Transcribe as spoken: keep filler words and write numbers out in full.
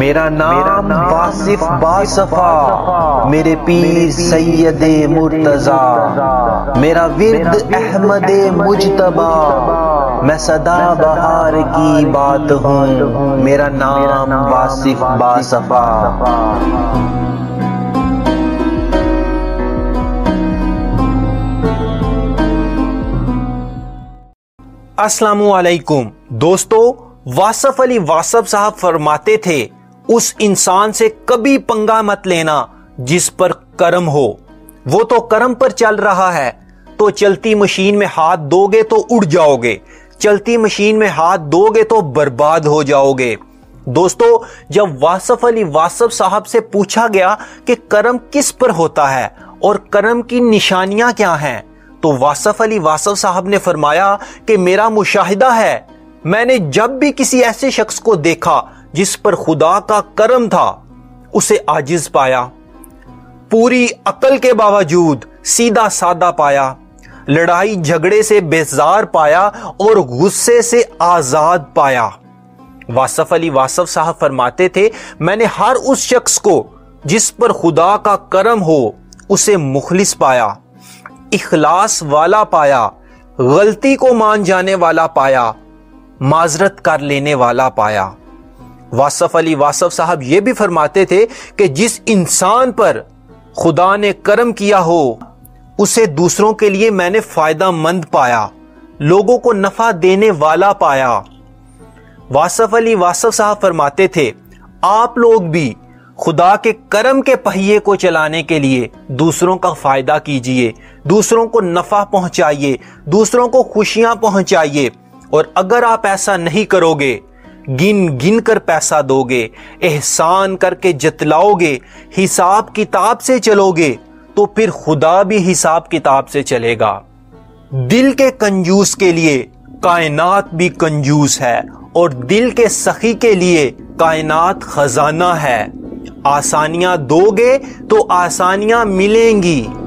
میرا نام واصف باصفا، میرے پیر سید مرتضی، میرا ورد احمد مجتبی، میں صدا بہار کی بات ہوں، میرا نام واصف باصفا۔ السلام علیکم دوستو، واصف علی واصف صاحب فرماتے تھے اس انسان سے کبھی پنگا مت لینا جس پر کرم ہو۔ وہ تو کرم پر چل رہا ہے، تو چلتی مشین میں ہاتھ دو گے تو اڑ جاؤ گے، چلتی مشین میں ہاتھ دو گے تو برباد ہو جاؤ گے۔ دوستو، جب واصف علی واصف صاحب سے پوچھا گیا کہ کرم کس پر ہوتا ہے اور کرم کی نشانیاں کیا ہیں، تو واصف علی واصف صاحب نے فرمایا کہ میرا مشاہدہ ہے، میں نے جب بھی کسی ایسے شخص کو دیکھا جس پر خدا کا کرم تھا، اسے عاجز پایا، پوری عقل کے باوجود سیدھا سادہ پایا، لڑائی جھگڑے سے بیزار پایا اور غصے سے آزاد پایا۔ واصف علی واصف صاحب فرماتے تھے میں نے ہر اس شخص کو جس پر خدا کا کرم ہو اسے مخلص پایا، اخلاص والا پایا، غلطی کو مان جانے والا پایا، معذرت کر لینے والا پایا۔ واصف علی واصف صاحب یہ بھی فرماتے تھے کہ جس انسان پر خدا نے کرم کیا ہو اسے دوسروں کے لیے میں نے فائدہ مند پایا، لوگوں کو نفع دینے والا پایا۔ واصف علی واصف صاحب فرماتے تھے آپ لوگ بھی خدا کے کرم کے پہیے کو چلانے کے لیے دوسروں کا فائدہ کیجئے، دوسروں کو نفع پہنچائیے، دوسروں کو خوشیاں پہنچائیے، اور اگر آپ ایسا نہیں کرو گے، گن گن کر پیسہ دو گے، احسان کر کے جتلاؤ گے، حساب کتاب سے چلو گے، تو پھر خدا بھی حساب کتاب سے چلے گا۔ دل کے کنجوس کے لیے کائنات بھی کنجوس ہے، اور دل کے سخی کے لیے کائنات خزانہ ہے۔ آسانیاں دو گے تو آسانیاں ملیں گی،